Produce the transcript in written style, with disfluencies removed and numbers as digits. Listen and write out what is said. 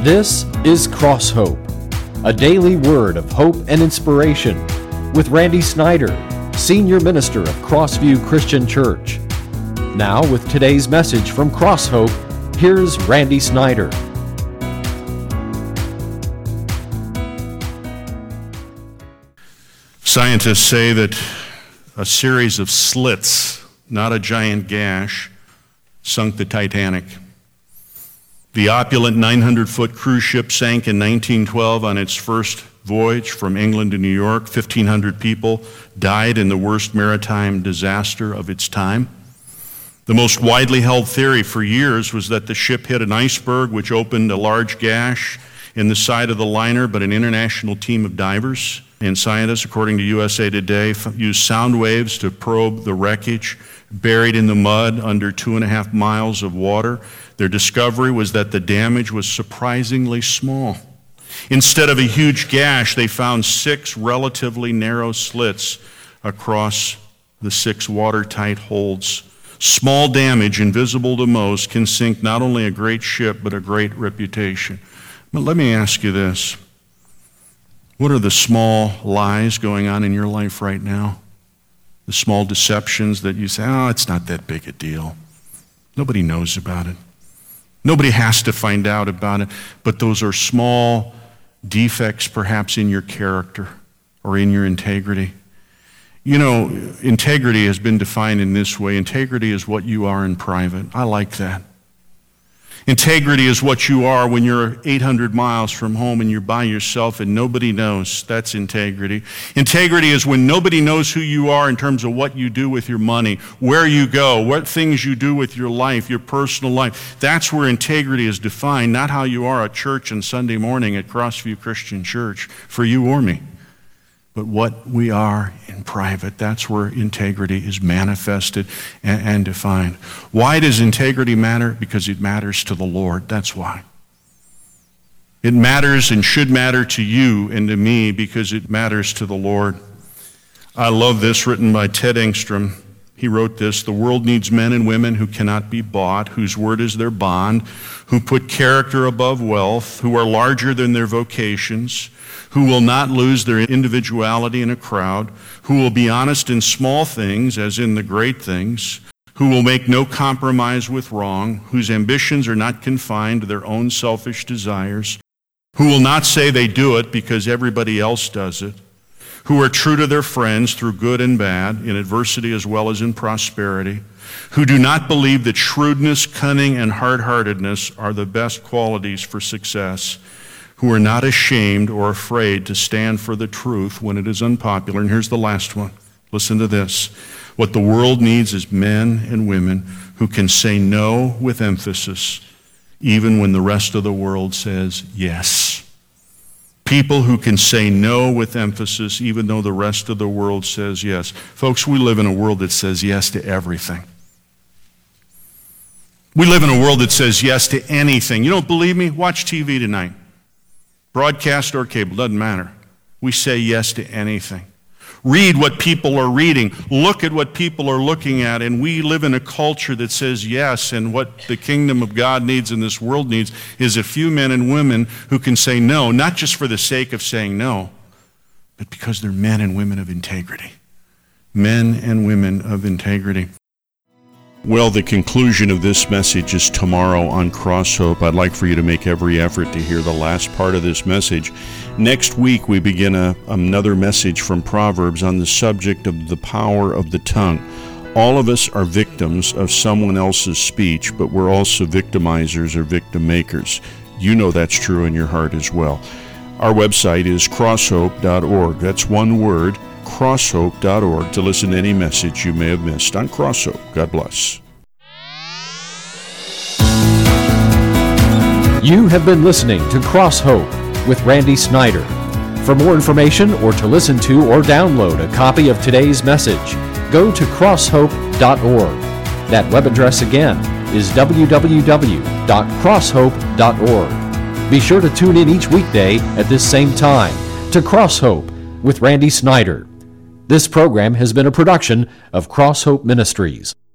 This is Cross Hope, a daily word of hope and inspiration with Randy Snyder, Senior Minister of Crossview Christian Church. Now with today's message from Cross Hope, here's Randy Snyder. Scientists say that a series of slits, not a giant gash, sunk the Titanic. The opulent 900-foot cruise ship sank in 1912 on its first voyage from England to New York. 1,500 people died in the worst maritime disaster of its time. The most widely held theory for years was that the ship hit an iceberg which opened a large gash in the side of the liner, but an international team of divers and scientists, according to USA Today, used sound waves to probe the wreckage buried in the mud under 2.5 miles of water. Their discovery was that the damage was surprisingly small. Instead of a huge gash, they found 6 relatively narrow slits across the 6 watertight holds. Small damage, invisible to most, can sink not only a great ship, but a great reputation. But let me ask you this. What are the small lies going on in your life right now? The small deceptions that you say, it's not that big a deal. Nobody knows about it. Nobody has to find out about it. But those are small defects perhaps in your character or in your integrity. You know, integrity has been defined in this way. Integrity is what you are in private. I like that. Integrity is what you are when you're 800 miles from home and you're by yourself and nobody knows. That's integrity. Integrity is when nobody knows who you are in terms of what you do with your money, where you go, what things you do with your life, your personal life. That's where integrity is defined, not how you are at church on Sunday morning at Crossview Christian Church for you or me. But what we are in private, that's where integrity is manifested and defined. Why does integrity matter? Because it matters to the Lord. That's why. It matters and should matter to you and to me because it matters to the Lord. I love this, written by Ted Engstrom. He wrote this: the world needs men and women who cannot be bought, whose word is their bond, who put character above wealth, who are larger than their vocations, who will not lose their individuality in a crowd, who will be honest in small things as in the great things, who will make no compromise with wrong, whose ambitions are not confined to their own selfish desires, who will not say they do it because everybody else does it, who are true to their friends through good and bad, in adversity as well as in prosperity, who do not believe that shrewdness, cunning, and hard-heartedness are the best qualities for success, who are not ashamed or afraid to stand for the truth when it is unpopular. And here's the last one. Listen to this. What the world needs is men and women who can say no with emphasis, even when the rest of the world says yes. People who can say no with emphasis, even though the rest of the world says yes. Folks, we live in a world that says yes to everything. We live in a world that says yes to anything. You don't believe me? Watch TV tonight. Broadcast or cable, doesn't matter. We say yes to anything. Read what people are reading. Look at what people are looking at. And we live in a culture that says yes. And what the kingdom of God needs and this world needs is a few men and women who can say no, not just for the sake of saying no, but because they're men and women of integrity. Men and women of integrity. Well, the conclusion of this message is tomorrow on Cross Hope. I'd like for you to make every effort to hear the last part of this message. Next week, we begin another message from Proverbs on the subject of the power of the tongue. All of us are victims of someone else's speech, but we're also victimizers or victim makers. You know that's true in your heart as well. Our website is crosshope.org. That's one word, crosshope.org, to listen to any message you may have missed on Cross Hope. God bless. You have been listening to Cross Hope with Randy Snyder. For more information or to listen to or download a copy of today's message, go to crosshope.org. That web address again is www.crosshope.org. Be sure to tune in each weekday at this same time to Cross Hope with Randy Snyder. This program has been a production of Cross Hope Ministries.